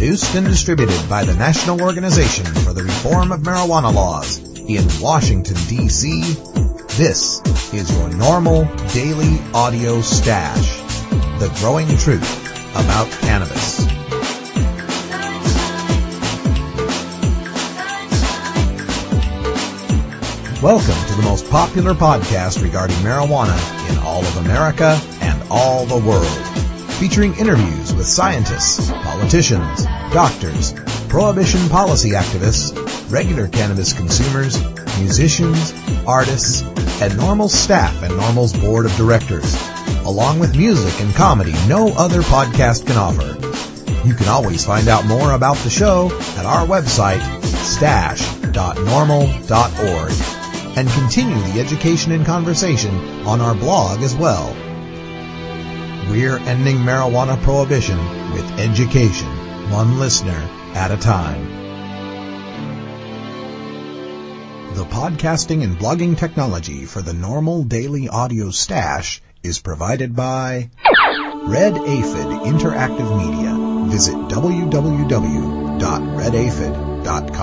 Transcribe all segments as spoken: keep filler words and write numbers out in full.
Produced and distributed by the National Organization for the Reform of Marijuana Laws in Washington, D C, this is your normal daily audio stash. The growing truth about cannabis. Welcome to the most popular podcast regarding marijuana in all of America and all the world. Featuring interviews with scientists, politicians, doctors, prohibition policy activists, regular cannabis consumers, musicians, artists, and NORML staff and NORML's board of directors, along with music and comedy no other podcast can offer. You can always find out more about the show at our website, stash dot normal dot org, and continue the education and conversation on our blog as well. We're ending marijuana prohibition with education, one listener at a time. The podcasting and blogging technology for the NORML Daily Audio Stash is provided by Red Aphid Interactive Media. Visit w w w dot red aphid dot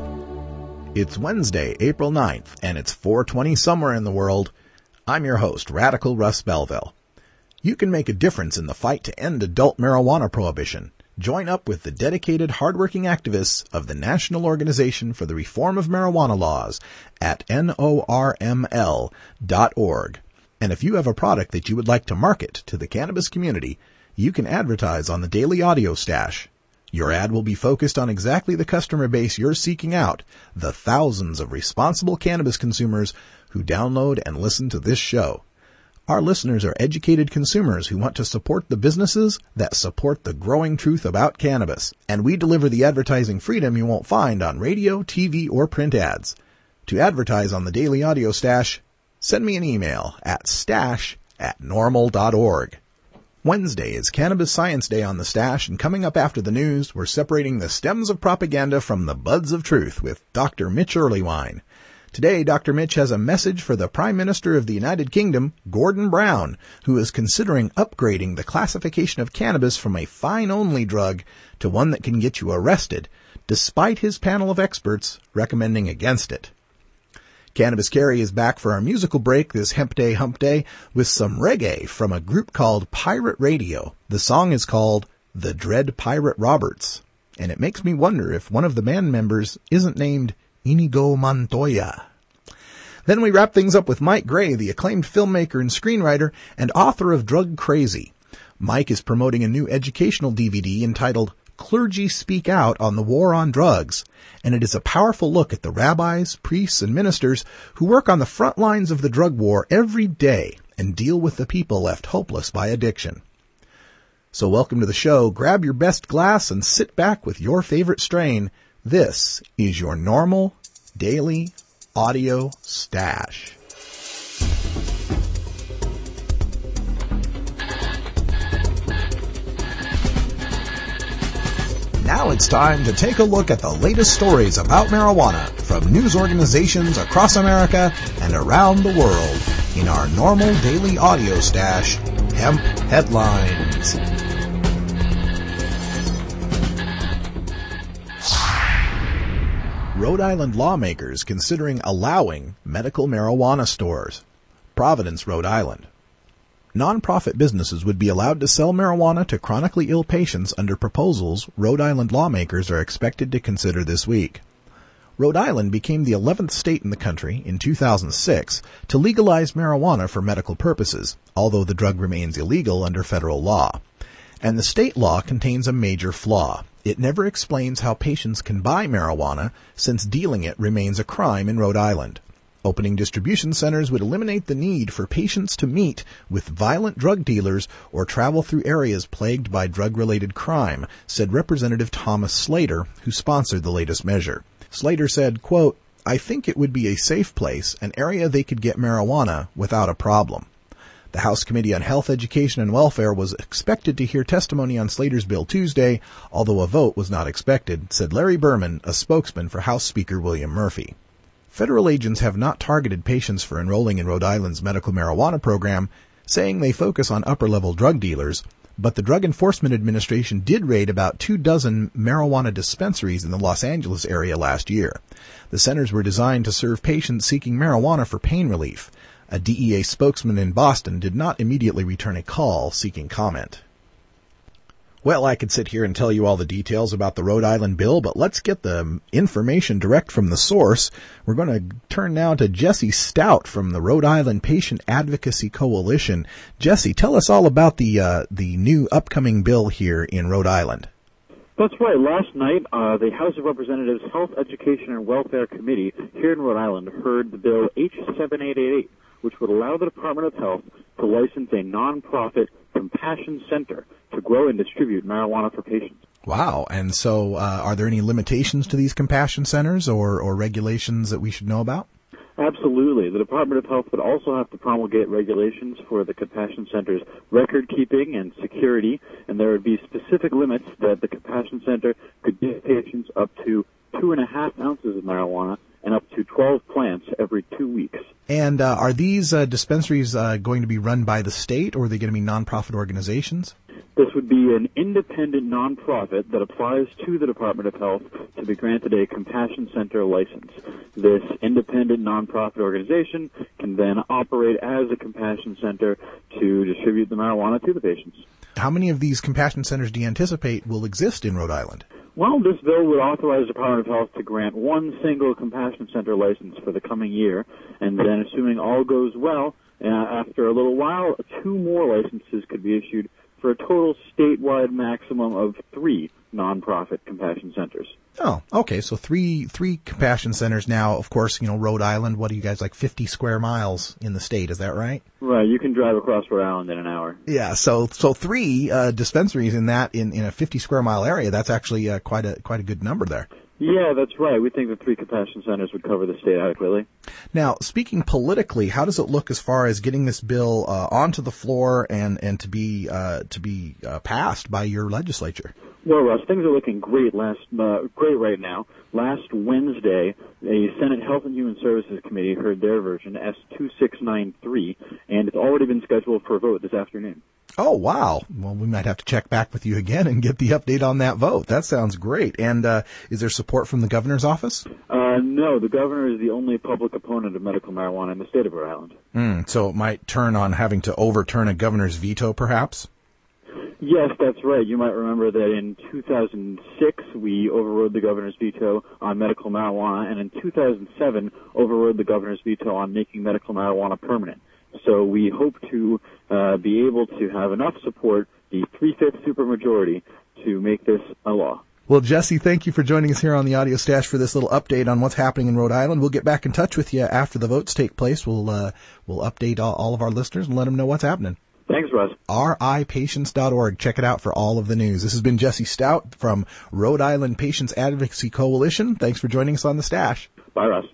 com. It's Wednesday, April ninth, and it's four twenty somewhere in the world. I'm your host, Radical Russ Belville. You can make a difference in the fight to end adult marijuana prohibition. Join up with the dedicated, hardworking activists of the National Organization for the Reform of Marijuana Laws at N O R M L dot org. And if you have a product that you would like to market to the cannabis community, you can advertise on the Daily Audio Stash. Your ad will be focused on exactly the customer base you're seeking out, the thousands of responsible cannabis consumers who download and listen to this show. Our listeners are educated consumers who want to support the businesses that support the growing truth about cannabis, and we deliver the advertising freedom you won't find on radio, T V, or print ads. To advertise on the Daily Audio Stash, send me an email at stash at normal dot org. Wednesday is Cannabis Science Day on the Stash, and coming up after the news, we're separating the stems of propaganda from the buds of truth with Doctor Mitch Earleywine. Today, Doctor Mitch has a message for the Prime Minister of the United Kingdom, Gordon Brown, who is considering upgrading the classification of cannabis from a fine-only drug to one that can get you arrested, despite his panel of experts recommending against it. Cannabis Carry is back for our musical break this Hemp Day Hump Day with some reggae from a group called Pirate Radio. The song is called The Dread Pirate Roberts, and it makes me wonder if one of the band members isn't named Inigo Montoya. Then we wrap things up with Mike Gray, the acclaimed filmmaker and screenwriter and author of Drug Crazy. Mike is promoting a new educational D V D entitled Clergy Speak Out on the War on Drugs, and it is a powerful look at the rabbis, priests, and ministers who work on the front lines of the drug war every day and deal with the people left hopeless by addiction. So welcome to the show. Grab your best glass and sit back with your favorite strain. This is your normal daily audio stash. Now it's time to take a look at the latest stories about marijuana from news organizations across America and around the world in our normal daily audio stash, Hemp Headlines. Rhode Island lawmakers considering allowing medical marijuana stores. Providence, Rhode Island. Nonprofit businesses would be allowed to sell marijuana to chronically ill patients under proposals Rhode Island lawmakers are expected to consider this week. Rhode Island became the eleventh state in the country in two thousand six to legalize marijuana for medical purposes, although the drug remains illegal under federal law. And the state law contains a major flaw. It never explains how patients can buy marijuana, since dealing it remains a crime in Rhode Island. Opening distribution centers would eliminate the need for patients to meet with violent drug dealers or travel through areas plagued by drug-related crime, said Representative Thomas Slater, who sponsored the latest measure. Slater said, quote, "I think it would be a safe place, an area they could get marijuana without a problem." The House Committee on Health, Education, and Welfare was expected to hear testimony on Slater's bill Tuesday, although a vote was not expected, said Larry Berman, a spokesman for House Speaker William Murphy. Federal agents have not targeted patients for enrolling in Rhode Island's medical marijuana program, saying they focus on upper-level drug dealers, But the Drug Enforcement Administration did raid about two dozen marijuana dispensaries in the Los Angeles area last year. The centers were designed to serve patients seeking marijuana for pain relief. A D E A spokesman in Boston did not immediately return a call seeking comment. Well, I could sit here and tell you all the details about the Rhode Island bill, but let's get the information direct from the source. We're going to turn now to Jesse Stout from the Rhode Island Patient Advocacy Coalition. Jesse, tell us all about the uh, the new upcoming bill here in Rhode Island. That's right. Last night, uh, the House of Representatives Health, Education, and Welfare Committee here in Rhode Island heard the bill H seven eight eight eight, which would allow the Department of Health to license a nonprofit compassion center to grow and distribute marijuana for patients. Wow. And so uh, are there any limitations to these compassion centers or, or regulations that we should know about? Absolutely. The Department of Health would also have to promulgate regulations for the compassion center's record keeping and security, and there would be specific limits that the compassion center could give patients up to two and a half ounces of marijuana and up to twelve plants every two weeks. And uh, are these uh, dispensaries uh, going to be run by the state, or are they going to be nonprofit organizations? This would be an independent nonprofit that applies to the Department of Health to be granted a compassion center license. This independent nonprofit organization can then operate as a compassion center to distribute the marijuana to the patients. How many of these compassion centers do you anticipate will exist in Rhode Island? Well, this bill would authorize the Department of Health to grant one single compassion center license for the coming year, and then, assuming all goes well, uh, after a little while, two more licenses could be issued for a total statewide maximum of three nonprofit compassion centers. Oh, okay. So three three compassion centers now. Of course, you know, Rhode Island, what are you guys, like fifty square miles in the state? Is that right? Right. You can drive across Rhode Island in an hour. Yeah. So so three uh, dispensaries in that in, in a fifty square mile area. That's actually uh, quite a quite a good number there. Yeah, that's right. We think that three compassion centers would cover the state adequately. Now, speaking politically, how does it look as far as getting this bill uh, onto the floor and and to be uh, to be uh, passed by your legislature? Well, Russ, things are looking great. Last uh, great right now. Last Wednesday, the Senate Health and Human Services Committee heard their version, S two six nine three, and it's already been scheduled for a vote this afternoon. Oh, wow. Well, we might have to check back with you again and get the update on that vote. That sounds great. And uh, is there support from the governor's office? Uh, no, the governor is the only public opponent of medical marijuana in the state of Rhode Island. Mm, so it might turn on having to overturn a governor's veto, perhaps? Yes, that's right. You might remember that in two thousand six, we overrode the governor's veto on medical marijuana, and in two thousand seven, overrode the governor's veto on making medical marijuana permanent. So we hope to uh, be able to have enough support, the three-fifths supermajority, to make this a law. Well, Jesse, thank you for joining us here on the Audio Stash for this little update on what's happening in Rhode Island. We'll get back in touch with you after the votes take place. We'll uh, we'll update all, all of our listeners and let them know what's happening. Thanks, Russ. R I patients dot org. Check it out for all of the news. This has been Jesse Stout from Rhode Island Patients Advocacy Coalition. Thanks for joining us on the Stash. Bye, Russ.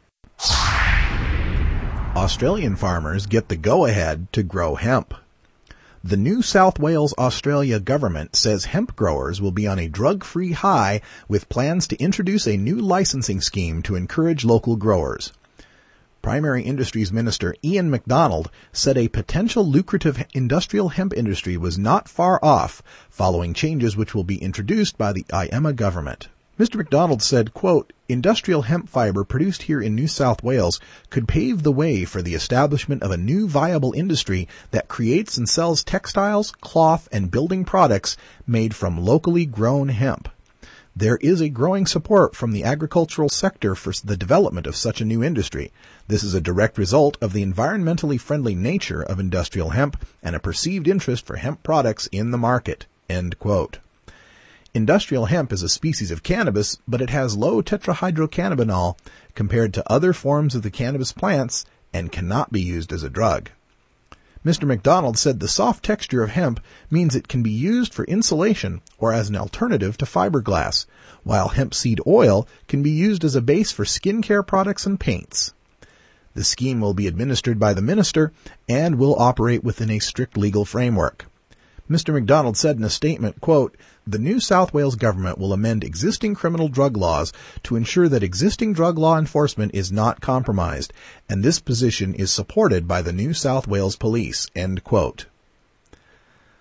Australian farmers get the go-ahead to grow hemp. The New South Wales, Australia government says hemp growers will be on a drug-free high with plans to introduce a new licensing scheme to encourage local growers. Primary Industries Minister Ian MacDonald said a potential lucrative industrial hemp industry was not far off following changes which will be introduced by the I E M A government. Mister MacDonald said, quote, industrial hemp fiber produced here in New South Wales could pave the way for the establishment of a new viable industry that creates and sells textiles, cloth, and building products made from locally grown hemp. There is a growing support from the agricultural sector for the development of such a new industry. This is a direct result of the environmentally friendly nature of industrial hemp and a perceived interest for hemp products in the market. End quote. Industrial hemp is a species of cannabis, but it has low tetrahydrocannabinol compared to other forms of the cannabis plants and cannot be used as a drug. Mister MacDonald said the soft texture of hemp means it can be used for insulation or as an alternative to fiberglass, while hemp seed oil can be used as a base for skincare products and paints. The scheme will be administered by the minister and will operate within a strict legal framework. Mister MacDonald said in a statement, quote, the New South Wales government will amend existing criminal drug laws to ensure that existing drug law enforcement is not compromised, and this position is supported by the New South Wales Police, end quote.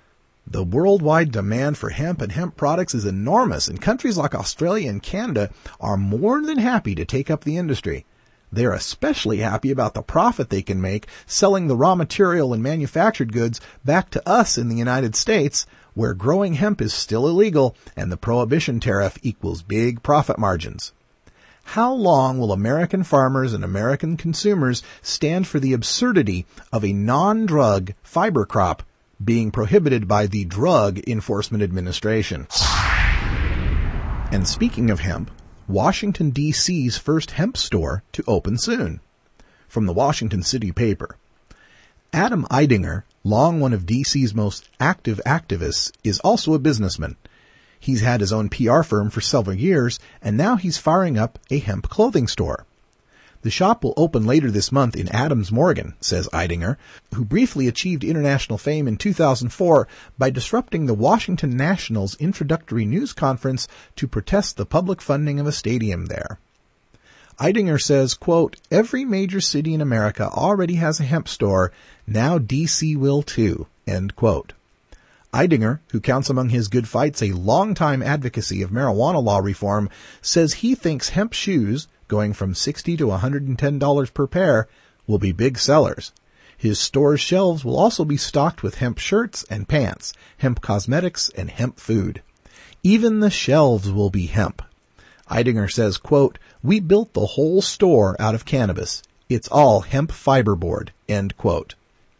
The worldwide demand for hemp and hemp products is enormous, and countries like Australia and Canada are more than happy to take up the industry. They're especially happy about the profit they can make selling the raw material and manufactured goods back to us in the United States, where growing hemp is still illegal and the prohibition tariff equals big profit margins. How long will American farmers and American consumers stand for the absurdity of a non-drug fiber crop being prohibited by the Drug Enforcement Administration? And speaking of hemp, Washington, D C's first hemp store to open soon. From the Washington City paper. Adam Eidinger, long one of D C's most active activists, is also a businessman. He's had his own P R firm for several years, and now he's firing up a hemp clothing store. The shop will open later this month in Adams Morgan, says Eidinger, who briefly achieved international fame in two thousand four by disrupting the Washington Nationals introductory news conference to protest the public funding of a stadium there. Eidinger says, quote, "Every major city in America already has a hemp store. Now D C will too," end quote. Eidinger, who counts among his good fights a longtime advocacy of marijuana law reform, says he thinks hemp shoes, going from sixty to one hundred ten dollars per pair, will be big sellers. His store's shelves will also be stocked with hemp shirts and pants, hemp cosmetics, and hemp food. Even the shelves will be hemp. Eidinger says, quote, "We built the whole store out of cannabis. It's all hemp fiberboard," end quote.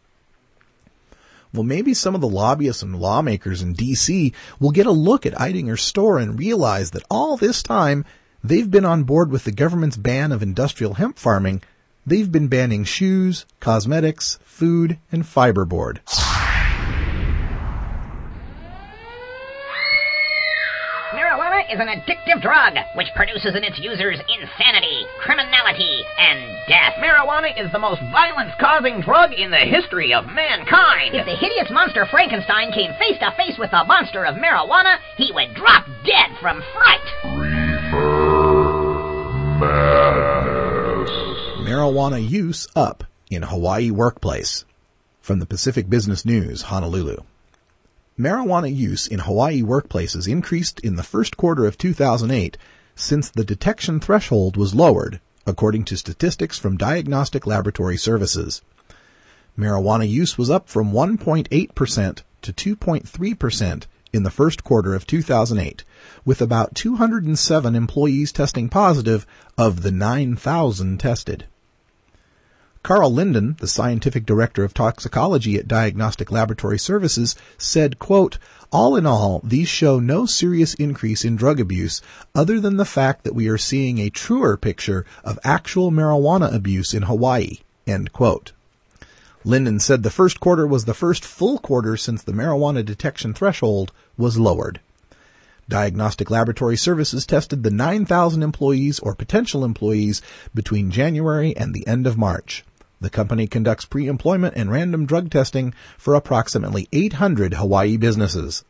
Well, maybe some of the lobbyists and lawmakers in D C will get a look at Eidinger's store and realize that all this time they've been on board with the government's ban of industrial hemp farming. They've been banning shoes, cosmetics, food, and fiberboard. Marijuana is an addictive drug which produces in its users insanity, criminality, and death. Marijuana is the most violence-causing drug in the history of mankind. If the hideous monster Frankenstein came face to face with the monster of marijuana, he would drop dead from fright. Reefer Madness. Marijuana use up in Hawaii workplace. From the Pacific Business News, Honolulu. Marijuana use in Hawaii workplaces increased in the first quarter of two thousand eight since the detection threshold was lowered, according to statistics from Diagnostic Laboratory Services. Marijuana use was up from one point eight percent to two point three percent in the first quarter of two thousand eight, with about two hundred seven employees testing positive of the nine thousand tested. Carl Linden, the scientific director of toxicology at Diagnostic Laboratory Services, said, quote, "All in all, these show no serious increase in drug abuse other than the fact that we are seeing a truer picture of actual marijuana abuse in Hawaii," end quote. Linden said the first quarter was the first full quarter since the marijuana detection threshold was lowered. Diagnostic Laboratory Services tested the nine thousand employees or potential employees between January and the end of March. The company conducts pre-employment and random drug testing for approximately eight hundred Hawaii businesses.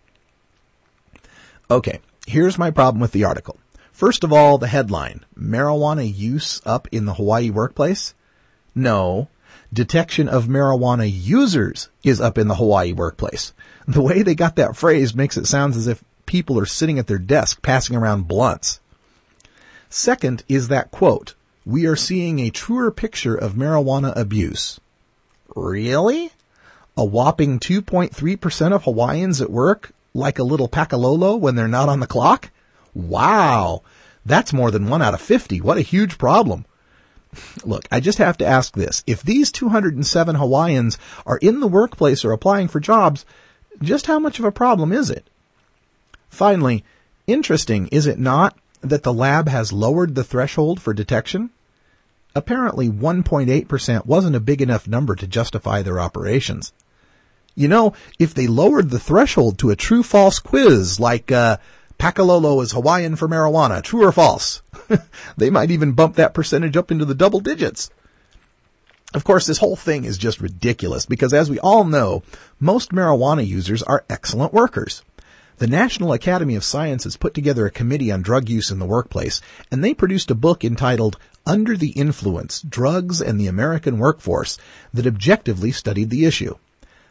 Okay, here's my problem with the article. First of all, the headline, marijuana use up in the Hawaii workplace? No, detection of marijuana users is up in the Hawaii workplace. The way they got that phrase makes it sound as if people are sitting at their desk passing around blunts. Second is that quote, "We are seeing a truer picture of marijuana abuse." Really? A whopping two point three percent of Hawaiians at work like a little pakalolo when they're not on the clock? Wow! That's more than one out of fifty. What a huge problem. Look, I just have to ask this. If these two hundred seven Hawaiians are in the workplace or applying for jobs, just how much of a problem is it? Finally, interesting, is it not, that the lab has lowered the threshold for detection? Apparently one point eight percent wasn't a big enough number to justify their operations. You know, if they lowered the threshold to a true-false quiz, like, uh, Pakalolo is Hawaiian for marijuana, true or false, they might even bump that percentage up into the double digits. Of course, this whole thing is just ridiculous because, as we all know, most marijuana users are excellent workers. The National Academy of Sciences put together a committee on drug use in the workplace, and they produced a book entitled Under the Influence, Drugs and the American Workforce that objectively studied the issue.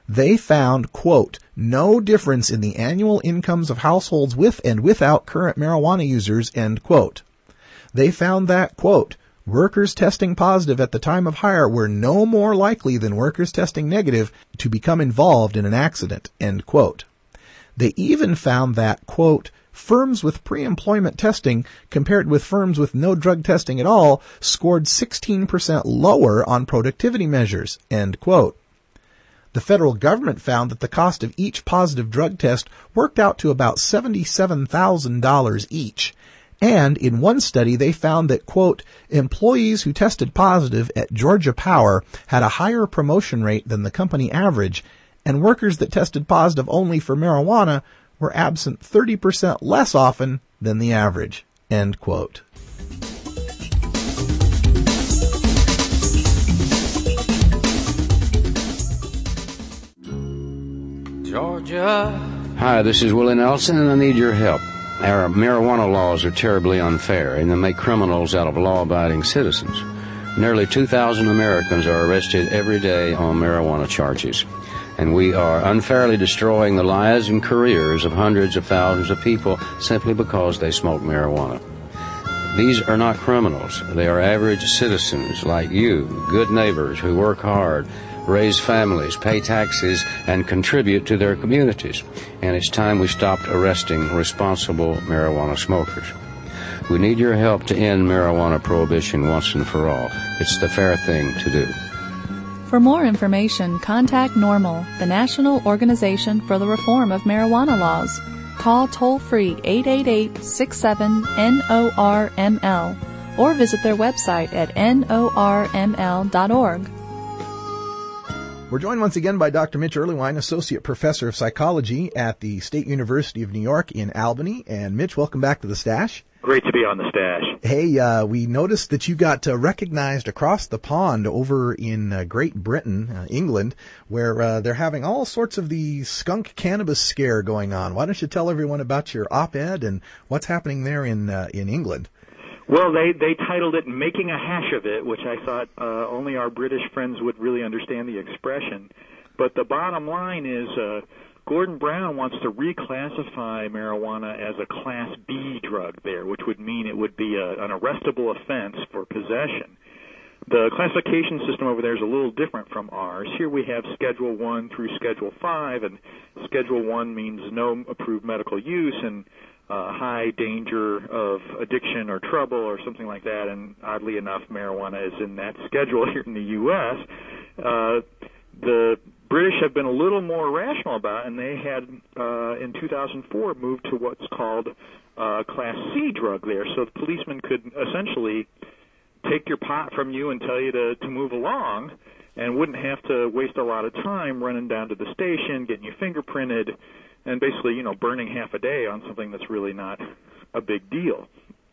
they found, quote, no difference in the annual incomes of households with and without current marijuana users, end quote. They found that, quote, workers testing positive at the time of hire were no more likely than workers testing negative to become involved in an accident, end quote. They even found that, quote, firms with pre-employment testing compared with firms with no drug testing at all scored sixteen percent lower on productivity measures, end quote. The federal government found that the cost of each positive drug test worked out to about seventy-seven thousand dollars each. And in one study, they found that, quote, employees who tested positive at Georgia Power had a higher promotion rate than the company average, and workers that tested positive only for marijuana were absent thirty percent less often than the average, end quote. Georgia. Hi, this is Willie Nelson, and I need your help. Our marijuana laws are terribly unfair, and they make criminals out of law-abiding citizens. Nearly two thousand Americans are arrested every day on marijuana charges, and we are unfairly destroying the lives and careers of hundreds of thousands of people simply because they smoke marijuana. These are not criminals. They are average citizens like you, good neighbors who work hard, raise families, pay taxes, and contribute to their communities. And it's time we stopped arresting responsible marijuana smokers. We need your help to end marijuana prohibition once and for all. It's the fair thing to do. For more information, contact NORML, the National Organization for the Reform of Marijuana Laws. Call toll-free eight eight eight, six seven, N O R M L or visit their website at N O R M L dot org. We're joined once again by Doctor Mitch Earlywine, Associate Professor of Psychology at the State University of New York in Albany. And Mitch, welcome back to the Stash. Great to be on the Stash. Hey, uh, we noticed that you got uh, recognized across the pond over in uh, Great Britain, uh, England, where uh, they're having all sorts of the skunk cannabis scare going on. Why don't you tell everyone about your op-ed and what's happening there in uh, in England? Well, they, they titled it Making a Hash of It, which I thought uh, only our British friends would really understand the expression. But the bottom line is uh, Gordon Brown wants to reclassify marijuana as a Class B drug there, which would mean it would be a, an arrestable offense for possession. The classification system over there is a little different from ours. Here we have Schedule one through Schedule five, and Schedule one means no approved medical use and uh, high danger of addiction or trouble or something like that, and oddly enough, marijuana is in that schedule here in the U S Uh, the British have been a little more rational about it, and they had, uh, in two thousand four, moved to what's called uh, Class C drug there, so the policeman could essentially take your pot from you and tell you to, to move along and wouldn't have to waste a lot of time running down to the station, getting you fingerprinted, and basically, you know, burning half a day on something that's really not a big deal.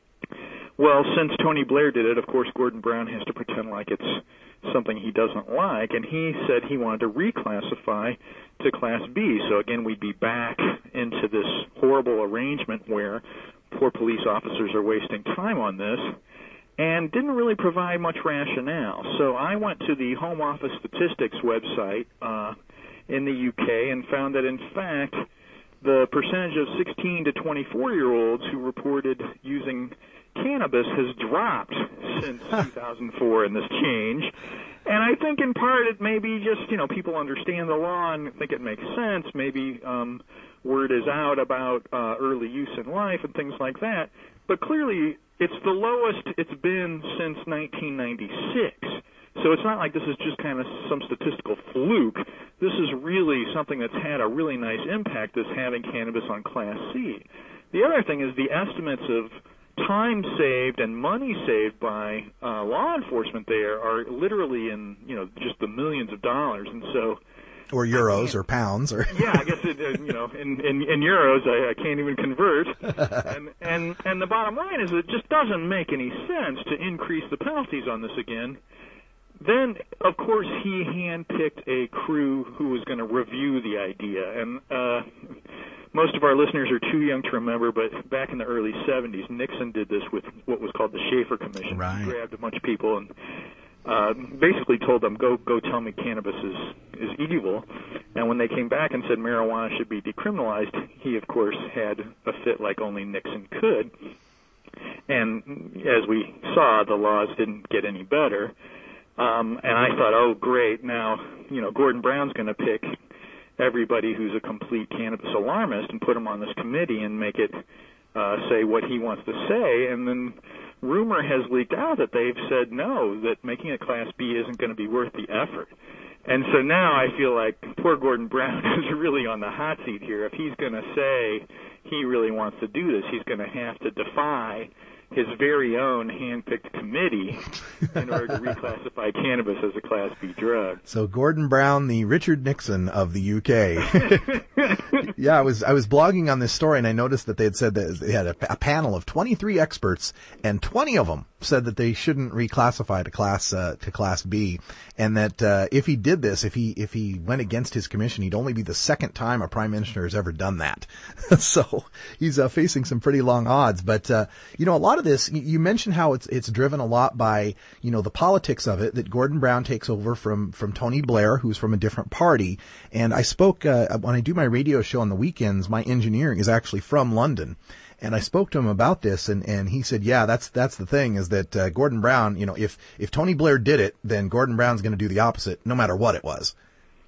Well, since Tony Blair did it, of course, Gordon Brown has to pretend like it's something he doesn't like, and he said he wanted to reclassify to Class B. So, again, we'd be back into this horrible arrangement where poor police officers are wasting time on this, and didn't really provide much rationale. So I went to the Home Office Statistics website uh, in the U K and found that, in fact, the percentage of sixteen to twenty-four-year-olds who reported using cannabis has dropped since two thousand four in this change. And I think in part it may be just, you know, people understand the law and think it makes sense. Maybe um, word is out about uh, early use in life and things like that. But clearly it's the lowest it's been since nineteen ninety-six. So it's not like this is just kind of some statistical fluke. This is really something that's had a really nice impact, this having cannabis on Class C. The other thing is the estimates of time saved and money saved by uh, law enforcement there are literally in, you know, just the millions of dollars. And so... Or euros or pounds. or Yeah, I guess, it, uh, you know, in, in, in euros I, I can't even convert. and, and, and the bottom line is it just doesn't make any sense to increase the penalties on this again. Then, of course, he handpicked a crew who was going to review the idea. And uh, most of our listeners are too young to remember, but back in the early seventies, Nixon did this with what was called the Schaefer Commission. Right. He grabbed a bunch of people and uh, basically told them, go go tell me cannabis is, is evil. And when they came back and said marijuana should be decriminalized, he, of course, had a fit like only Nixon could. And as we saw, the laws didn't get any better. Um, and I thought, oh, great, now, you know, Gordon Brown's going to pick everybody who's a complete cannabis alarmist and put him on this committee and make it uh, say what he wants to say. And then rumor has leaked out that they've said no, that making it Class B isn't going to be worth the effort. And so now I feel like poor Gordon Brown is really on the hot seat here. If he's going to say he really wants to do this, he's going to have to defy his very own hand-picked committee in order to reclassify cannabis as a Class B drug. So Gordon Brown, the Richard Nixon of the U K. Yeah, I was I was blogging on this story, and I noticed that they had said that they had a, a panel of twenty-three experts, and twenty of them said that they shouldn't reclassify to class uh, to Class B, and that uh, if he did this, if he if he went against his commission, he'd only be the second time a prime minister has ever done that. So he's uh, facing some pretty long odds. But uh, you know, a lot of this, you mentioned how it's it's driven a lot by, you know, the politics of it, that Gordon Brown takes over from from Tony Blair, who's from a different party. And I spoke uh, when I do my radio show on the weekends, my engineering is actually from London. And I spoke to him about this, and, and he said, yeah, that's that's the thing, is that uh, Gordon Brown, you know, if, if Tony Blair did it, then Gordon Brown's going to do the opposite, no matter what it was.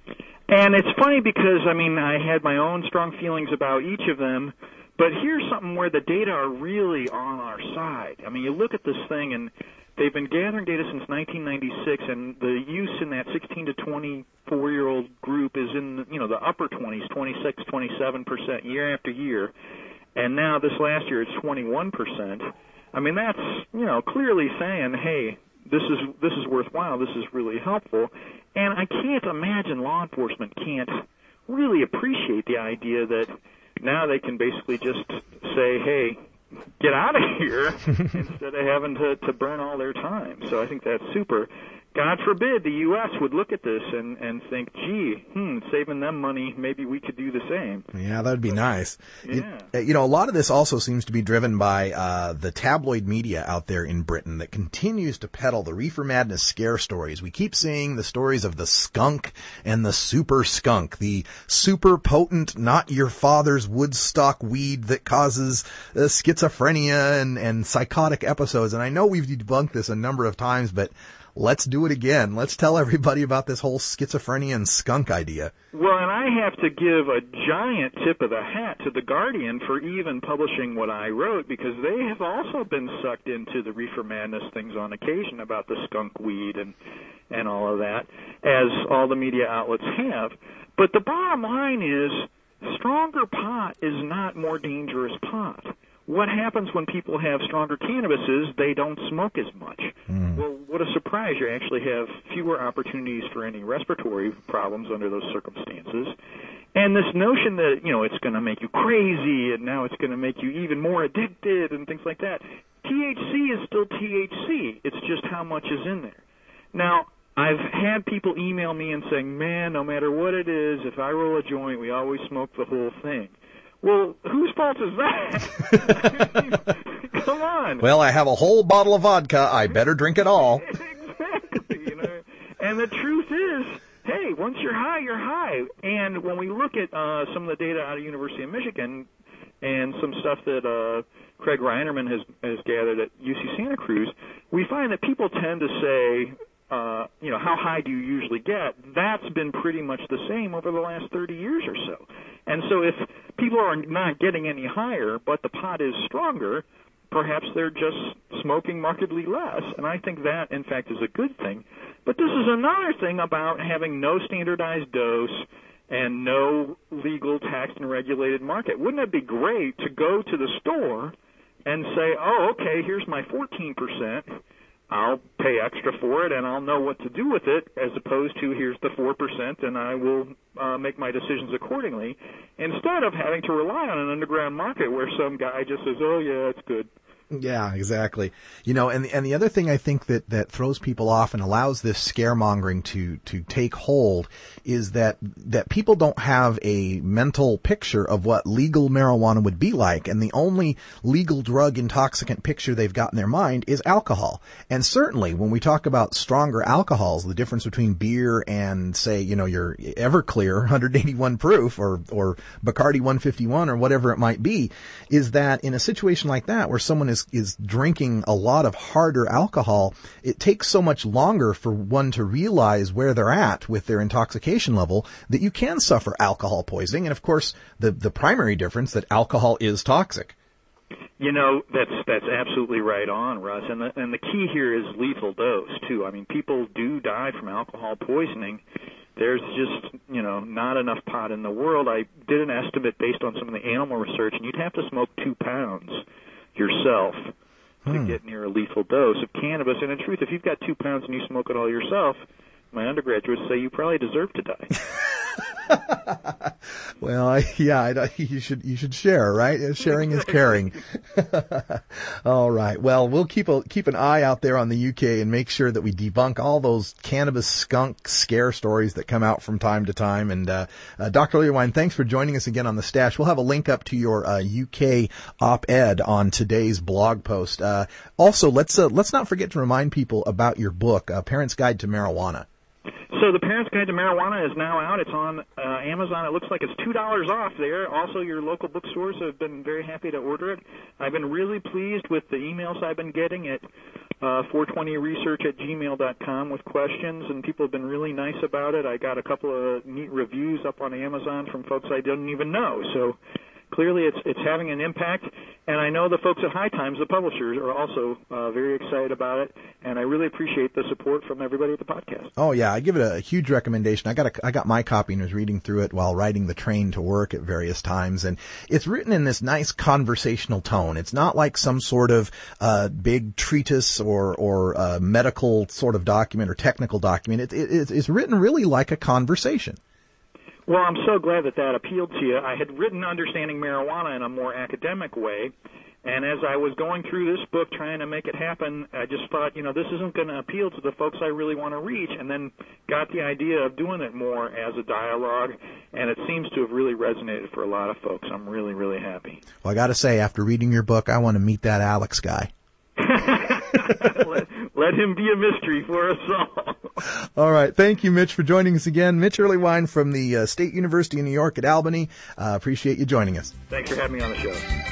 And it's funny because, I mean, I had my own strong feelings about each of them, but here's something where the data are really on our side. I mean, you look at this thing, and they've been gathering data since nineteen ninety-six, and the use in that sixteen to twenty-four-year-old group is in, you know, the upper twenties, twenty-six, twenty-seven percent year after year. And now this last year it's twenty-one percent. I mean, that's, you know, clearly saying, hey, this is this is worthwhile, this is really helpful. And I can't imagine law enforcement can't really appreciate the idea that now they can basically just say, hey, get out of here, instead of having to, to burn all their time. So I think that's super. God forbid the U S would look at this and, and think, gee, hmm, saving them money, maybe we could do the same. Yeah, that would be nice. Yeah. You, you know, a lot of this also seems to be driven by uh, the tabloid media out there in Britain that continues to peddle the reefer madness scare stories. We keep seeing the stories of the skunk and the super skunk, the super potent, not your father's Woodstock weed that causes uh, schizophrenia and, and psychotic episodes. And I know we've debunked this a number of times, but let's do it again. Let's tell everybody about this whole schizophrenia and skunk idea. Well, and I have to give a giant tip of the hat to The Guardian for even publishing what I wrote, because they have also been sucked into the reefer madness things on occasion about the skunk weed and, and all of that, as all the media outlets have. But the bottom line is, stronger pot is not more dangerous pot. What happens when people have stronger cannabis is they don't smoke as much. Mm. Well, what a surprise. You actually have fewer opportunities for any respiratory problems under those circumstances. And this notion that, you know, it's going to make you crazy and now it's going to make you even more addicted and things like that. T H C is still T H C. It's just how much is in there. Now, I've had people email me and saying, man, no matter what it is, if I roll a joint, we always smoke the whole thing. Well, whose fault is that? I mean, come on. Well, I have a whole bottle of vodka. I better drink it all. Exactly. You know? And the truth is, hey, once you're high, you're high. And when we look at uh, some of the data out of University of Michigan and some stuff that uh, Craig Reinerman has, has gathered at U C Santa Cruz, we find that people tend to say, uh, you know, how high do you usually get? That's been pretty much the same over the last thirty years or so. And so if people are not getting any higher, but the pot is stronger, perhaps they're just smoking markedly less. And I think that, in fact, is a good thing. But this is another thing about having no standardized dose and no legal, taxed, and regulated market. Wouldn't it be great to go to the store and say, oh, okay, here's my fourteen percent. I'll pay extra for it, and I'll know what to do with it, as opposed to here's the four percent, and I will uh, make my decisions accordingly, instead of having to rely on an underground market where some guy just says, oh, yeah, it's good. Yeah, exactly. You know, and the, and the other thing I think that, that throws people off and allows this scaremongering to, to take hold is that, that people don't have a mental picture of what legal marijuana would be like. And the only legal drug intoxicant picture they've got in their mind is alcohol. And certainly when we talk about stronger alcohols, the difference between beer and, say, you know, your Everclear one eighty-one proof or, or Bacardi one fifty-one or whatever it might be, is that in a situation like that where someone is is drinking a lot of harder alcohol, it takes so much longer for one to realize where they're at with their intoxication level that you can suffer alcohol poisoning. And of course, the, the primary difference that alcohol is toxic. You know, that's that's absolutely right on, Russ. And the, and the key here is lethal dose, too. I mean, people do die from alcohol poisoning. There's just, you know, not enough pot in the world. I did an estimate based on some of the animal research, and you'd have to smoke two pounds yourself to hmm. get near a lethal dose of cannabis. And in truth, if you've got two pounds and you smoke it all yourself, my undergraduates say you probably deserve to die. Well, I, yeah, I, you should you should share, right? Sharing is caring. All right. Well, we'll keep a keep an eye out there on the U K and make sure that we debunk all those cannabis skunk scare stories that come out from time to time. And uh, uh, Doctor Learwine, thanks for joining us again on the Stash. We'll have a link up to your uh, U K op-ed on today's blog post. Uh, also, let's uh, let's not forget to remind people about your book, uh, Parent's Guide to Marijuana. So the Parent's Guide to Marijuana is now out. It's on uh, Amazon. It looks like it's two dollars off there. Also, your local bookstores have been very happy to order it. I've been really pleased with the emails I've been getting at uh, four twenty research at gmail dot com with questions, and people have been really nice about it. I got a couple of neat reviews up on Amazon from folks I didn't even know. So clearly it's it's having an impact, and I know the folks at High Times, the publishers, are also uh, very excited about it, and I really appreciate the support from everybody at the podcast. Oh, yeah, I give it a huge recommendation. I got a, I got my copy and was reading through it while riding the train to work at various times, and it's written in this nice conversational tone. It's not like some sort of uh, big treatise or, or uh, medical sort of document or technical document. It, it, it's written really like a conversation. Well, I'm so glad that that appealed to you. I had written Understanding Marijuana in a more academic way, and as I was going through this book trying to make it happen, I just thought, you know, this isn't going to appeal to the folks I really want to reach, and then got the idea of doing it more as a dialogue, and it seems to have really resonated for a lot of folks. I'm really, really happy. Well, I got to say, after reading your book, I want to meet that Alex guy. let, let him be a mystery for us all. All right. Thank you, Mitch, for joining us again. Mitch Earleywine from the uh, State University of New York at Albany. Uh, appreciate you joining us. Thanks for having me on the show.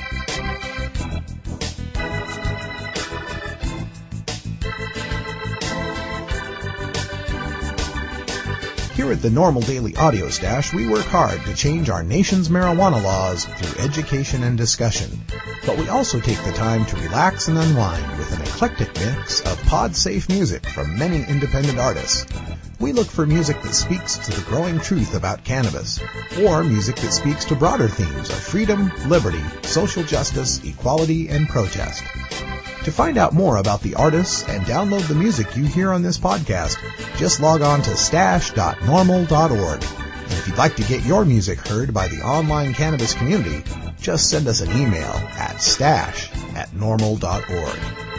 Here at the Normal Daily Audio Stash, we work hard to change our nation's marijuana laws through education and discussion. But we also take the time to relax and unwind with an eclectic mix of pod-safe music from many independent artists. We look for music that speaks to the growing truth about cannabis, or music that speaks to broader themes of freedom, liberty, social justice, equality, and protest. To find out more about the artists and download the music you hear on this podcast, just log on to stash dot normal dot org. And if you'd like to get your music heard by the online cannabis community, just send us an email at stash at normal dot org.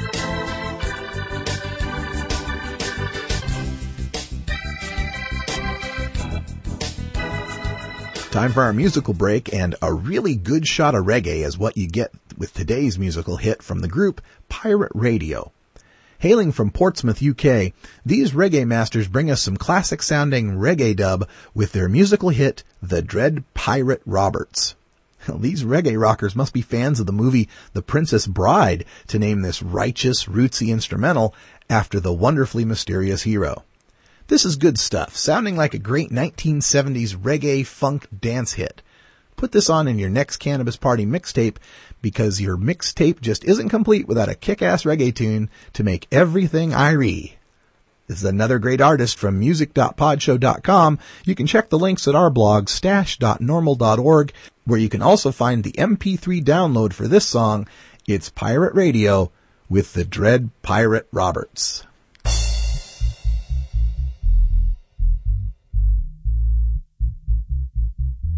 Time for our musical break, and a really good shot of reggae is what you get with today's musical hit from the group Pirate Radio. Hailing from Portsmouth, U K, these reggae masters bring us some classic-sounding reggae dub with their musical hit, The Dread Pirate Roberts. These reggae rockers must be fans of the movie The Princess Bride to name this righteous, rootsy instrumental after the wonderfully mysterious hero. This is good stuff, sounding like a great nineteen seventies reggae funk dance hit. Put this on in your next Cannabis Party mixtape, because your mixtape just isn't complete without a kick-ass reggae tune to make everything irie. This is another great artist from music dot podshow dot com. You can check the links at our blog, stash dot normal dot org, where you can also find the M P three download for this song. It's Pirate Radio with the Dread Pirate Roberts.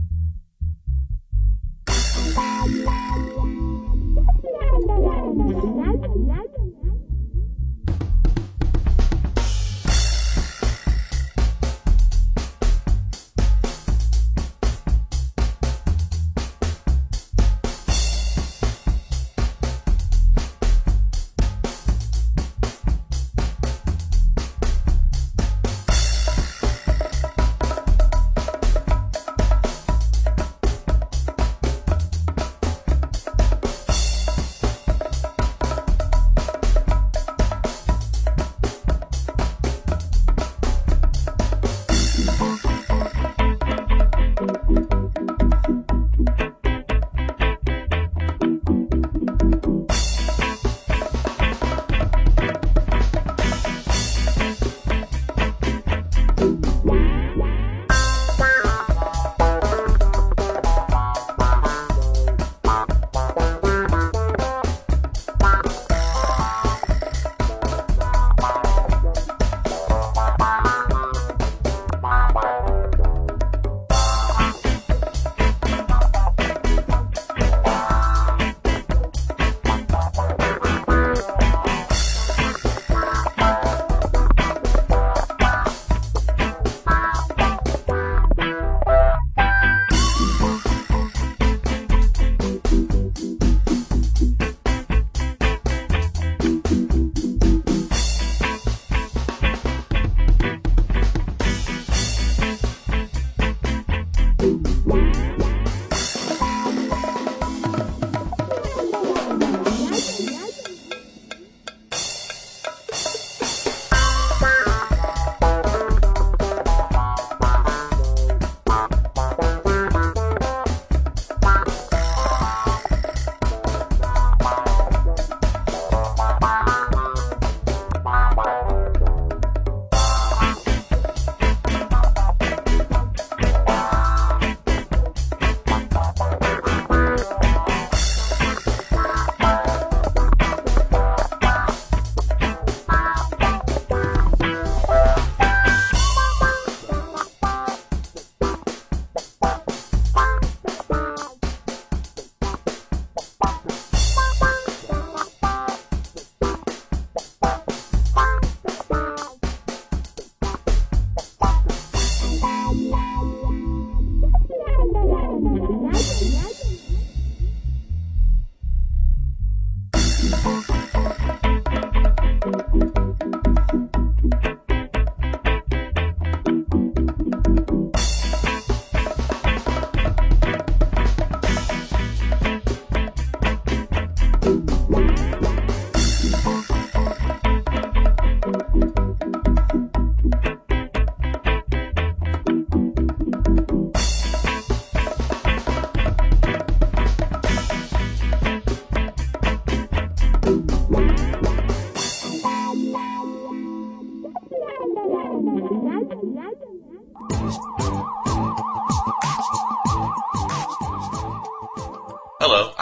Thank you.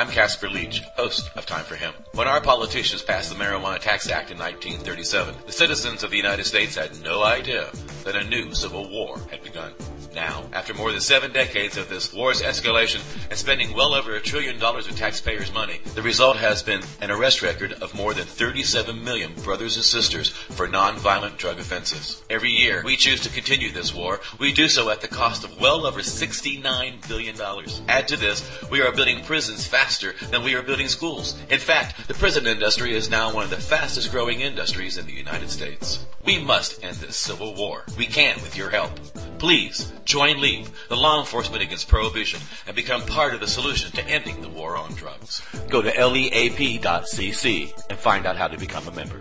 I'm Casper Leach, host of Time for Him. When our politicians passed the Marijuana Tax Act in nineteen thirty-seven, the citizens of the United States had no idea that a new civil war had begun. Now, after more than seven decades of this war's escalation and spending well over a trillion dollars of taxpayers' money, the result has been an arrest record of more than thirty-seven million brothers and sisters for nonviolent drug offenses. Every year, we choose to continue this war. We do so at the cost of well over sixty-nine billion dollars. Add to this, we are building prisons faster than we are building schools. In fact, the prison industry is now one of the fastest growing industries in the United States. We must end this civil war. We can with your help. Please, join LEAP, the Law Enforcement Against Prohibition, and become part of the solution to ending the war on drugs. Go to leap dot c c and find out how to become a member.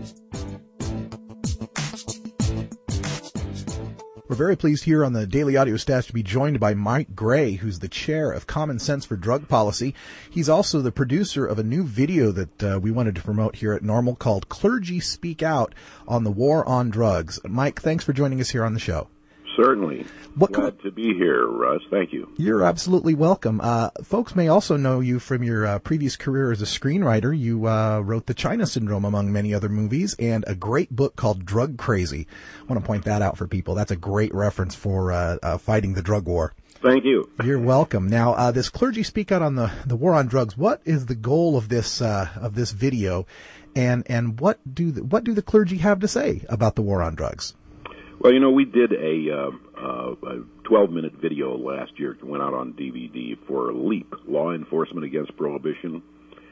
We're very pleased here on the Daily Audio Stash to be joined by Mike Gray, who's the chair of Common Sense for Drug Policy. He's also the producer of a new video that uh, we wanted to promote here at Normal called Clergy Speak Out on the War on Drugs. Mike, thanks for joining us here on the show. Certainly. What Glad to be here, Russ. Thank you. You're absolutely welcome. Uh, folks may also know you from your uh, previous career as a screenwriter. You uh, wrote The China Syndrome, among many other movies, and a great book called Drug Crazy. I want to point that out for people. That's a great reference for uh, uh, fighting the drug war. Thank you. You're welcome. Now, uh, this Clergy Speak Out on the, the war on drugs. What is the goal of this uh, of this video, and and what do the, what do the clergy have to say about the war on drugs? Well, you know, we did a, uh, uh, a twelve-minute video last year. It went out on D V D for LEAP, Law Enforcement Against Prohibition,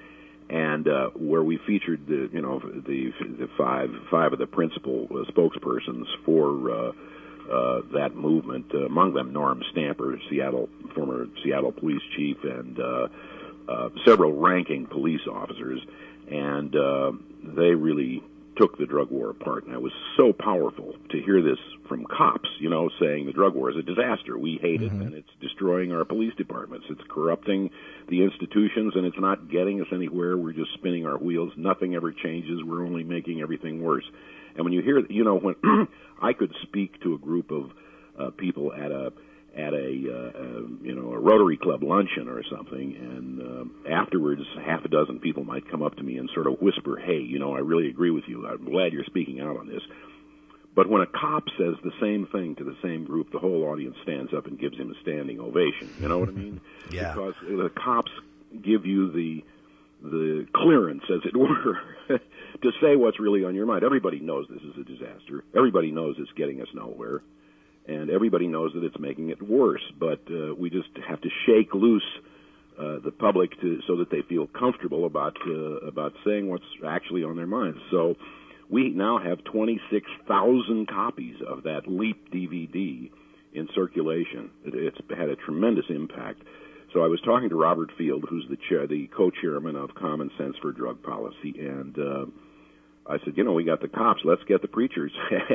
and uh, where we featured the, you know, the the five five of the principal uh, spokespersons for uh, uh, that movement. Uh, among them, Norm Stamper, Seattle former Seattle police chief, and uh, uh, several ranking police officers, and uh, they really took the drug war apart, and it was so powerful to hear this from cops, you know, saying the drug war is a disaster. We hate mm-hmm. it, and it's destroying our police departments. It's corrupting the institutions, and it's not getting us anywhere. We're just spinning our wheels. Nothing ever changes. We're only making everything worse. And when you hear, you know, when I could speak to a group of uh, people at a at a, uh, uh, you know, a Rotary Club luncheon or something, and uh, afterwards half a dozen people might come up to me and sort of whisper, hey, you know, I really agree with you. I'm glad you're speaking out on this. But when a cop says the same thing to the same group, the whole audience stands up and gives him a standing ovation. You know what I mean? Yeah. Because the cops give you the the clearance, as it were, to say what's really on your mind. Everybody knows this is a disaster. Everybody knows it's getting us nowhere. And everybody knows that it's making it worse, but uh, we just have to shake loose uh, the public to, so that they feel comfortable about uh, about saying what's actually on their minds. So we now have twenty-six thousand copies of that LEAP D V D in circulation. It, it's had a tremendous impact. So I was talking to Robert Field, who's the chair, the co-chairman of Common Sense for Drug Policy, and uh, I said, you know, we got the cops, let's get the preachers.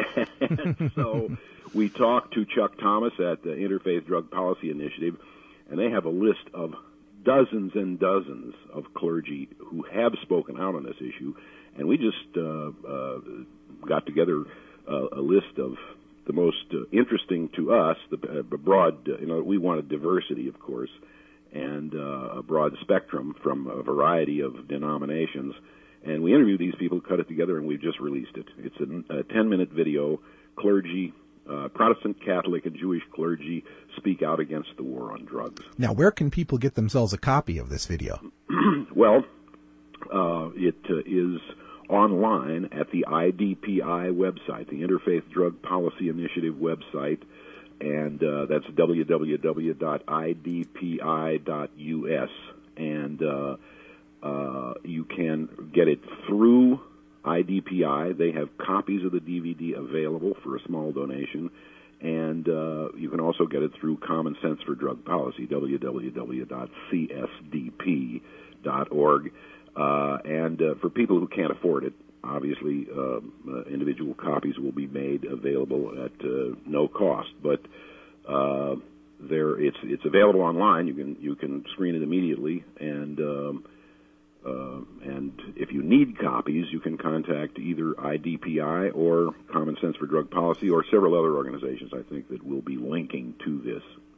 And so we talked to Chuck Thomas at the Interfaith Drug Policy Initiative, and they have a list of dozens and dozens of clergy who have spoken out on this issue, and we just uh, uh, got together uh, a list of the most uh, interesting to us, the uh, broad, uh, you know, we wanted diversity, of course, and uh, a broad spectrum from a variety of denominations. And we interviewed these people, cut it together, and we've just released it. It's a ten-minute video. Clergy, uh, Protestant, Catholic, and Jewish clergy speak out against the war on drugs. Now, where can people get themselves a copy of this video? Well, uh, it uh, is online at the I D P I website, the Interfaith Drug Policy Initiative website, and uh, that's w w w dot i d p i dot u s. And uh, Uh, you can get it through I D P I. They have copies of the D V D available for a small donation, and uh, you can also get it through Common Sense for Drug Policy, w w w dot c s d p dot org. Uh, and uh, for people who can't afford it, obviously uh, uh, individual copies will be made available at uh, no cost, but uh, there it's it's available online. You can you can screen it immediately, and um, Uh, and if you need copies, you can contact either I D P I or Common Sense for Drug Policy or several other organizations, I think, that will be linking to this.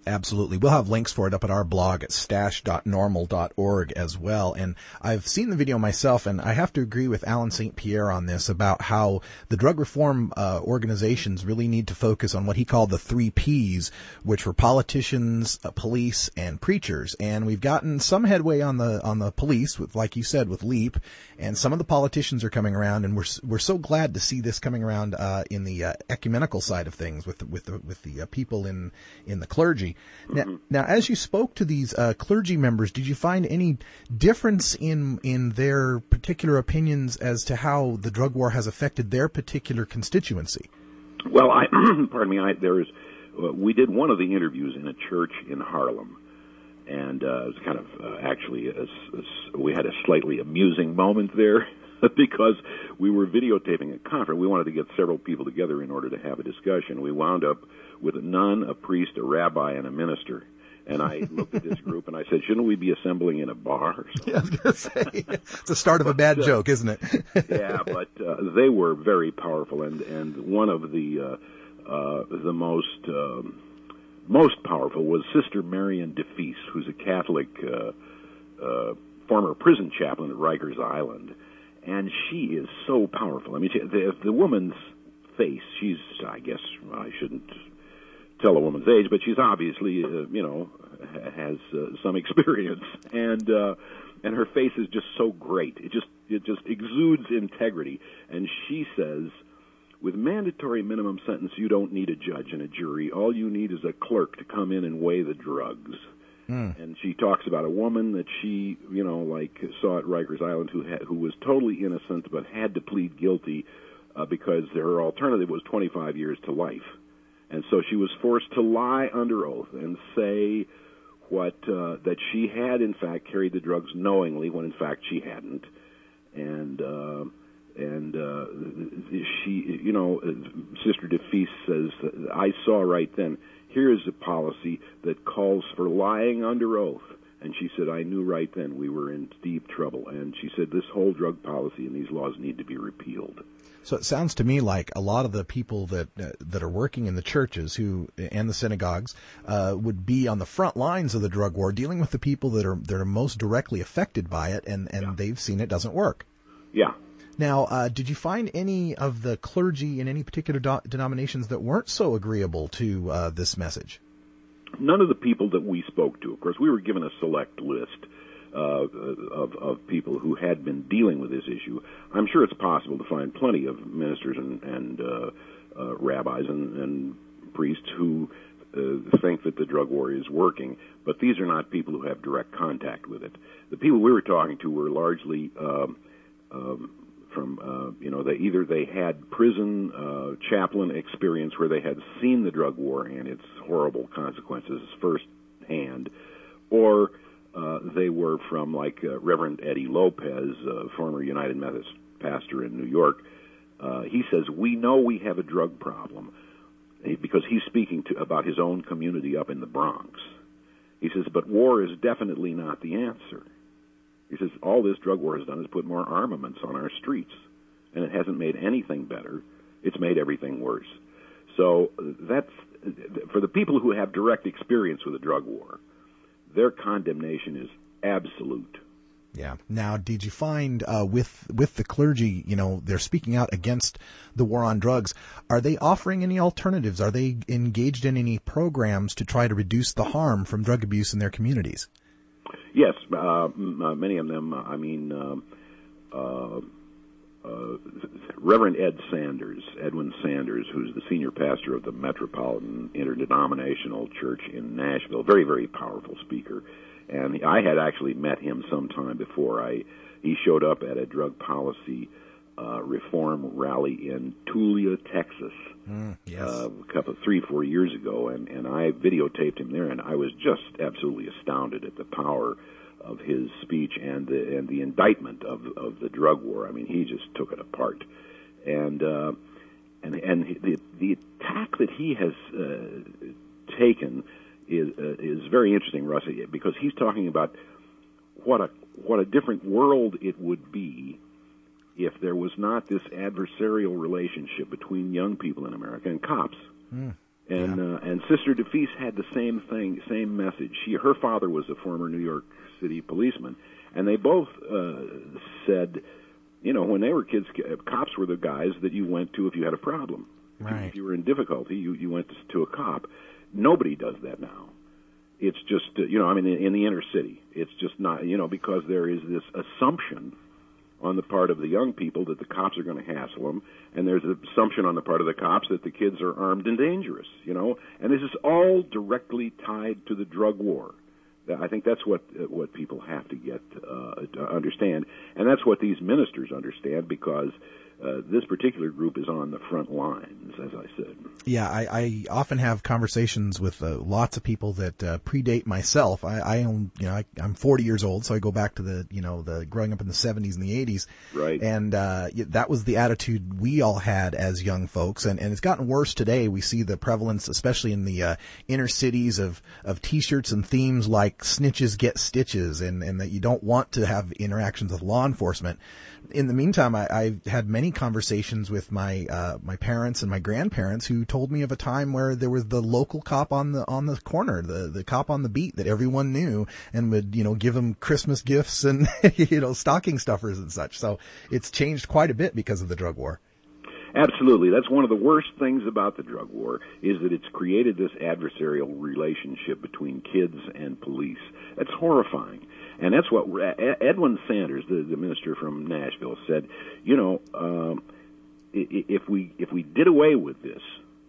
Absolutely. We'll have links for it up at our blog at stash dot normal dot org as well. And I've seen the video myself, and I have to agree with Alan Saint Pierre on this about how the drug reform uh, organizations really need to focus on what he called the three Ps, which were politicians, uh, police, and preachers. And we've gotten some headway on the on the police, with, like you said, with LEAP, and some of the politicians are coming around, and we're we're so glad to see this coming around uh, in the uh, ecumenical side of things with the, with the, with the uh, people in in the clergy. Now, mm-hmm. now, as you spoke to these uh, clergy members, did you find any difference in in their particular opinions as to how the drug war has affected their particular constituency? Well, I pardon me. I, there's uh, we did one of the interviews in a church in Harlem, and uh, it was kind of uh, actually a, a, we had a slightly amusing moment there. Because we were videotaping a conference. We wanted to get several people together in order to have a discussion. We wound up with a nun, a priest, a rabbi, and a minister. And I looked at this group and I said, shouldn't we be assembling in a bar or something? Yeah, I was going to say, it's the start of a bad but, uh, joke, isn't it? Yeah, but uh, they were very powerful. And, and one of the uh, uh, the most um, most powerful was Sister Marion DeFeese, who's a Catholic uh, uh, former prison chaplain at Rikers Island. And she is so powerful. I mean, she, the, the woman's face, she's, I guess, well, I shouldn't tell a woman's age, but she's obviously, uh, you know, has uh, some experience. And uh, and her face is just so great. It just it just exudes integrity. And she says, with mandatory minimum sentence, you don't need a judge and a jury. All you need is a clerk to come in and weigh the drugs. Mm. And she talks about a woman that she, you know, like saw at Rikers Island who had, who was totally innocent but had to plead guilty uh, because her alternative was twenty-five years to life. And so she was forced to lie under oath and say what uh, that she had, in fact, carried the drugs knowingly when, in fact, she hadn't. And uh, and uh, she, you know, Sister DeFeese says, I saw right then, here is a policy that calls for lying under oath. And she said, I knew right then we were in deep trouble. And she said, this whole drug policy and these laws need to be repealed. So it sounds to me like a lot of the people that uh, that are working in the churches who and the synagogues uh, would be on the front lines of the drug war, dealing with the people that are that are most directly affected by it, and, and yeah. they've seen it doesn't work. Yeah. Now, uh, did you find any of the clergy in any particular do- denominations that weren't so agreeable to uh, this message? None of the people that we spoke to. Of course, we were given a select list uh, of, of people who had been dealing with this issue. I'm sure it's possible to find plenty of ministers and, and uh, uh, rabbis and, and priests who uh, think that the drug war is working, but these are not people who have direct contact with it. The people we were talking to were largely um, um, from, uh, you know, they either they had prison uh, chaplain experience where they had seen the drug war and its horrible consequences firsthand, or uh, they were from, like uh, Reverend Eddie Lopez, uh, former United Methodist pastor in New York. Uh, he says, we know we have a drug problem, because he's speaking to about his own community up in the Bronx. He says, but war is definitely not the answer. He says, all this drug war has done is put more armaments on our streets, and it hasn't made anything better. It's made everything worse. So that's, for the people who have direct experience with the drug war, their condemnation is absolute. Yeah. Now, did you find uh, with with the clergy, you know, they're speaking out against the war on drugs. Are they offering any alternatives? Are they engaged in any programs to try to reduce the harm from drug abuse in their communities? Yes, uh, many of them. I mean, uh, uh, uh, Reverend Ed Sanders, Edwin Sanders, who's the senior pastor of the Metropolitan Interdenominational Church in Nashville, very, very powerful speaker. And I had actually met him sometime before. I he showed up at a drug policy uh, reform rally in Tulia, Texas, mm, yes. uh, a couple, three, four years ago, and, and I videotaped him there, and I was just absolutely astounded at the power of his speech and the and the indictment of of the drug war. I mean, he just took it apart, and uh, and and the the attack that he has uh, taken is uh, is very interesting, Russ, because he's talking about what a what a different world it would be if there was not this adversarial relationship between young people in America and cops. Mm. And Yeah. uh, and Sister DeFeese had the same thing, same message. She, her father was a former New York City policeman, and they both uh, said, you know, when they were kids, cops were the guys that you went to if you had a problem. Right. If you were in difficulty, you, you went to a cop. Nobody does that now. It's just, uh, you know, I mean, in, in the inner city, it's just not, you know, because there is this assumption on the part of the young people that the cops are going to hassle them, and there's an assumption on the part of the cops that the kids are armed and dangerous, you know, and this is all directly tied to the drug war. I think that's what uh, what people have to get uh, to understand, and that's what these ministers understand, because uh, this particular group is on the front lines, as I said. Yeah, I, I often have conversations with uh, lots of people that uh, predate myself. I, I own, you know, I, I'm forty years old, so I go back to the, you know, the growing up in the seventies and the eighties. Right. And uh, that was the attitude we all had as young folks, and, and it's gotten worse today. We see the prevalence, especially in the uh, inner cities, of, of T-shirts and themes like "snitches get stitches," and, and that you don't want to have interactions with law enforcement. In the meantime, I, I've had many conversations with my uh, my parents and my grandparents who told me of a time where there was the local cop on the on the corner, the the cop on the beat that everyone knew, and would, you know, give them Christmas gifts and you know, stocking stuffers and such. So it's changed quite a bit because of the drug war. Absolutely. That's one of the worst things about the drug war, is that it's created this adversarial relationship between kids and police. That's horrifying. And that's what Edwin Sanders, the, the minister from Nashville, said, you know, um, if we if we did away with this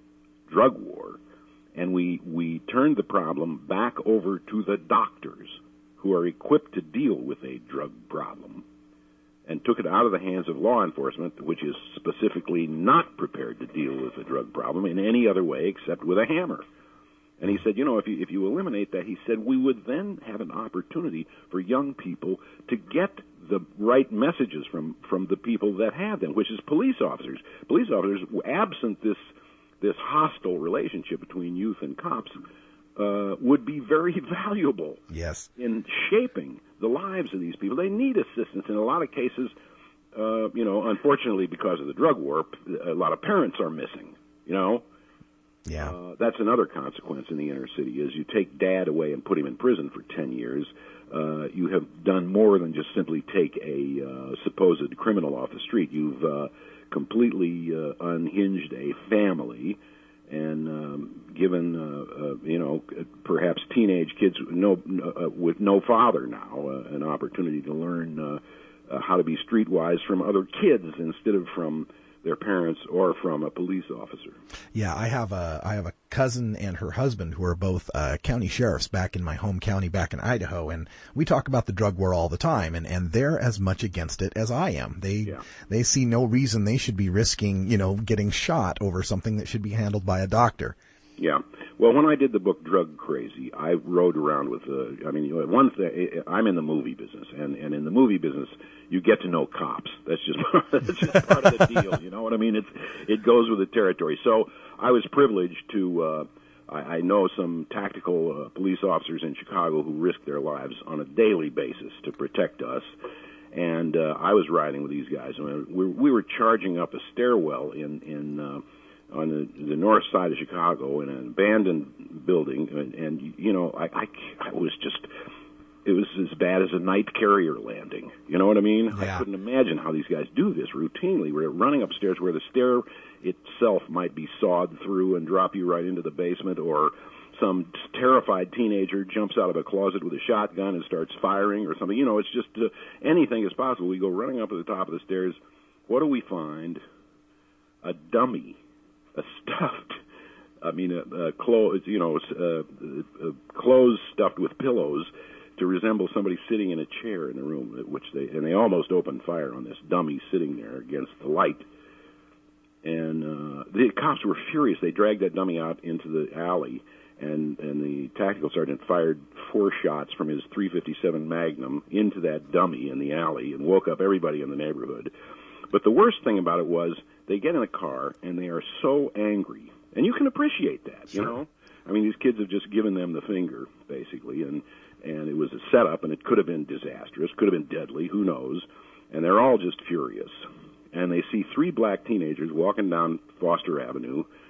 drug war and we, we turned the problem back over to the doctors who are equipped to deal with a drug problem, and took it out of the hands of law enforcement, which is specifically not prepared to deal with the drug problem in any other way except with a hammer. And he said, you know, if you, if you eliminate that, he said, we would then have an opportunity for young people to get the right messages from, from the people that have them, which is police officers. Police officers, absent this this hostile relationship between youth and cops, uh, would be very valuable. Yes. In shaping the lives of these people. They need assistance. In a lot of cases, uh, you know, unfortunately, because of the drug war, a lot of parents are missing, you know. Yeah. Uh, that's another consequence in the inner city, is you take dad away and put him in prison for ten years. Uh, you have done more than just simply take a uh, supposed criminal off the street. You've uh, completely uh, unhinged a family and um, given, uh, uh, you know, perhaps teenage kids no, uh, with no father now uh, an opportunity to learn uh, uh, how to be streetwise from other kids instead of from their parents or from a police officer. Yeah, I have a I have a cousin and her husband who are both uh, county sheriffs back in my home county back in Idaho, and we talk about the drug war all the time, and, and they're as much against it as I am. They Yeah. they see no reason they should be risking, you know, getting shot over something that should be handled by a doctor. Yeah. Well, when I did the book Drug Crazy, I rode around with, uh, I mean, one thing, I'm in the movie business, and, and in the movie business, you get to know cops. That's just, that's just part of the deal, you know what I mean? It's, it goes with the territory. So I was privileged to, uh, I, I know some tactical uh, police officers in Chicago who risk their lives on a daily basis to protect us. And uh, I was riding with these guys. I mean, we, we were charging up a stairwell in, in uh, on the, the north side of Chicago in an abandoned building, and, and you know, I, I, I was just, it was as bad as a night carrier landing. You know what I mean? Yeah. I couldn't imagine how these guys do this routinely. We're running upstairs where the stair itself might be sawed through and drop you right into the basement, or some terrified teenager jumps out of a closet with a shotgun and starts firing or something. You know, it's just uh, anything is possible. We go running up to the top of the stairs. What do we find? A dummy. A stuffed, I mean, a, a clothes, you know, uh, uh, clothes stuffed with pillows to resemble somebody sitting in a chair in the room, which they and they almost opened fire on this dummy sitting there against the light. And uh, the cops were furious. They dragged that dummy out into the alley, and and the tactical sergeant fired four shots from his three fifty-seven Magnum into that dummy in the alley and woke up everybody in the neighborhood. But the worst thing about it was they get in a car and they are so angry, and you can appreciate that, you Sure. know. I mean, these kids have just given them the finger, basically, and and it was a setup, and it could have been disastrous, could have been deadly, who knows? And they're all just furious, and they see three black teenagers walking down Foster Avenue,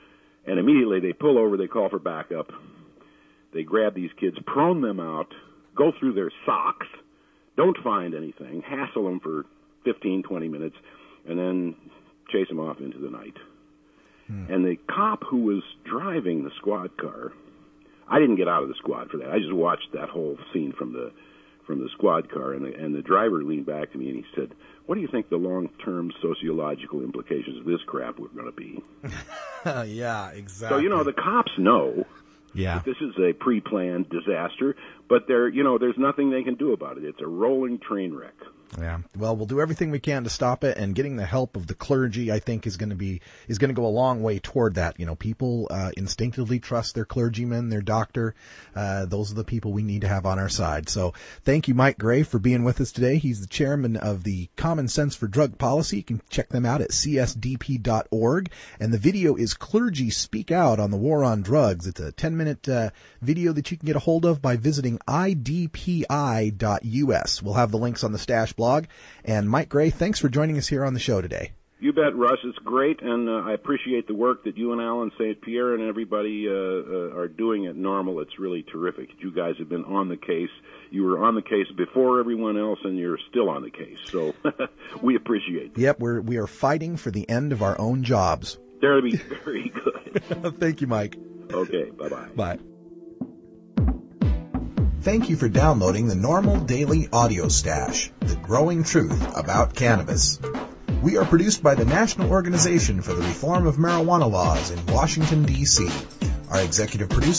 And immediately they pull over, they call for backup. They grab these kids, prone them out, go through their socks, don't find anything, hassle them for fifteen, twenty minutes, and then chase them off into the night. Hmm. And the cop who was driving the squad car, I didn't get out of the squad for that. I just watched that whole scene from the from the squad car, and the, and the driver leaned back to me and he said, "What do you think the long-term sociological implications of this crap were going to be?" Yeah, exactly. So, you know, the cops know yeah. that this is a pre-planned disaster, but there, you know, there's nothing they can do about it. It's a rolling train wreck. Yeah. Well, we'll do everything we can to stop it, and getting the help of the clergy, I think, is going to be is going to go a long way toward that. You know, people uh, instinctively trust their clergyman, their doctor. Uh, those are the people we need to have on our side. So, thank you, Mike Gray, for being with us today. He's the chairman of the Common Sense for Drug Policy. You can check them out at c s d p dot org, and the video is "Clergy Speak Out on the War on Drugs." It's a ten-minute uh, video that you can get a hold of by visiting i d p i dot u s. We'll have the links on the Stash blog. And Mike Gray, thanks for joining us here on the show today. You bet, Russ. It's great, and uh, I appreciate the work that you and Alan Saint Pierre and everybody uh, uh, are doing at Normal. It's really terrific. You guys have been on the case. You were on the case before everyone else, and you're still on the case. So we appreciate it. Yep, we're, we are fighting for the end of our own jobs. That'll be very good. Thank you, Mike. Okay, bye-bye. Bye. Thank you for downloading the Normal Daily Audio Stash, the growing truth about cannabis. We are produced by the National Organization for the Reform of Marijuana Laws in Washington, D C Our executive producer